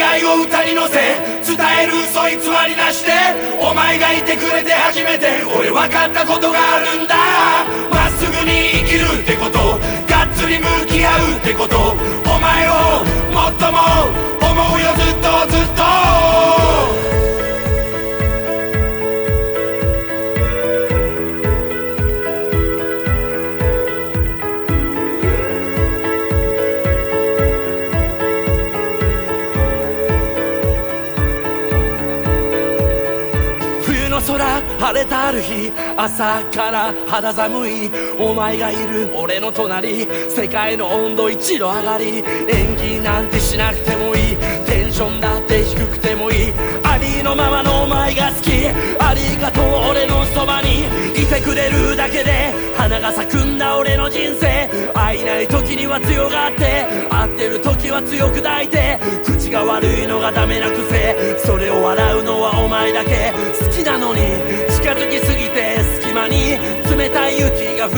い愛を歌に乗せ伝える嘘偽りなしでお前がいてくれて初めて俺分かったことがあるんだ。まっすぐに生きるってこと、がっつり向き合うってこと、お前をもっとも思うよずっとずっと。空晴れたある日、朝から肌寒いお前がいる俺の隣、世界の温度1度上がり、演技なんてしなくてもいい、テンションだって低くてもいい、ありのままのお前が好き、ありがとう俺のそばにいてくれるだけで花が咲くんだ俺の人生。会えない時には強がって、会ってる時は強く抱いて、口が悪いのがダメな癖、それを笑うのはお前だけ。好きなのに近づきすぎて隙間に冷たい雪が降った。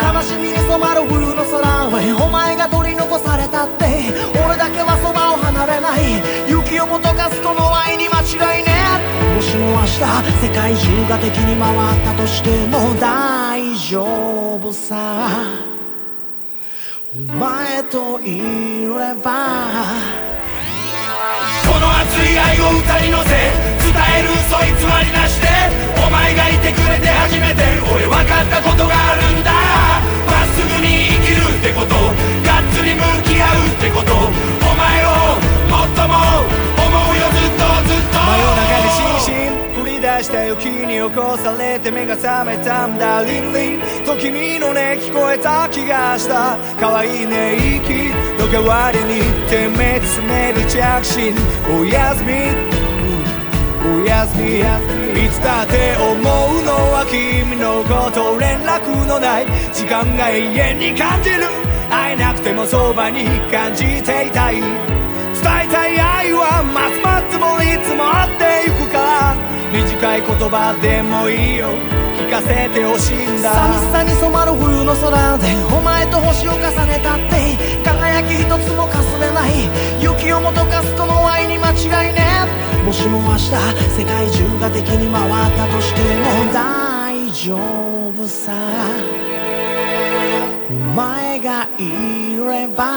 悲しみに染まる冬の空へお前が取り残されたって、俺だけはそばを離れない、雪をも溶かすこの愛に間違いね。もしも明日世界中が敵に回ったとしても大丈夫さ、お前といれば。 この熱い愛を歌に乗せ伝える嘘偽りなしでお前がいてくれて初めて俺分かったことがあるんだ。まっすぐに生きるってこと、がっつり向き合うってこと、お前をもっとも思うよずっとずっと。 真夜中にしんしん降り出した雪に起こされて目が覚めたんだ。リンリンと君の音聞こえた気がした。可愛いね息の代わりにてめつめる着信、おやすみおやすみ、いつだって思うのは君のこと、連絡のない時間が永遠に感じる、会えなくてもそばに感じていたい、伝えたい愛はますます積もり積もってゆくから、短い言葉でもいいよ聞かせてほしいんだ。 寂しさに染まる冬の空でお前と星を重ねたって、輝き一つもかすれない雪をも溶かすこの愛に間違いね。もしも明日世界中が敵に回ったとしても大丈夫さ、お前がいれば。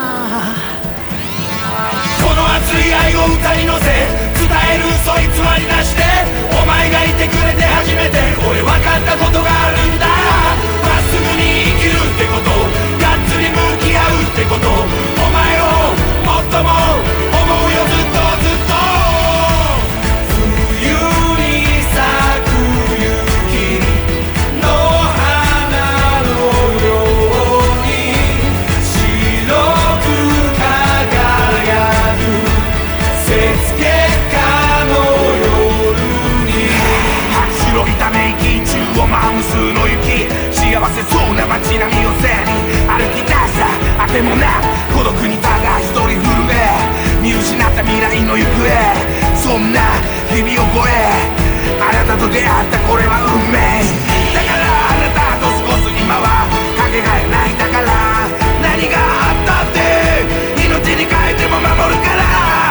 この熱い愛を歌に乗せ伝える嘘偽りなしでお前がいてくれて初めて俺分かったことがあるんだ。まっすぐに生きるってこと、がっつり向き合うってこと、お前をもっとも思うよずっとずっと。冬に咲く雪の花のように白く輝く雪月花の夜に、白いため息中を舞う無数の雪、幸せそうな街並みを背に歩き出したあてもな孤独にただ一人震え見失った未来の行方、そんな日々を超えあなたと出会ったこれは運命だから、あなたと過ごす今はかけがえないだから、何があったって命に変えても守るから、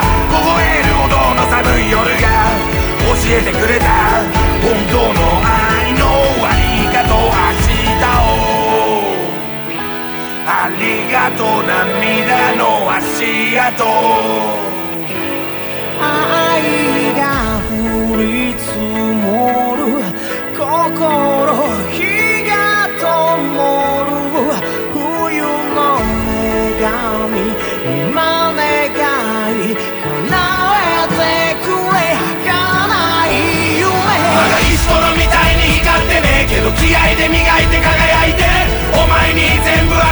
凍えるほどの寒い夜が教えてくれた本当の愛のありがとう、明日をありがとう、涙の足跡、 愛が降り積もる心、火が灯る冬の女神、今願い叶えてくれ儚い夢。 まだ石ころみたいに光ってねえけど気合で磨いて輝いてお前に全部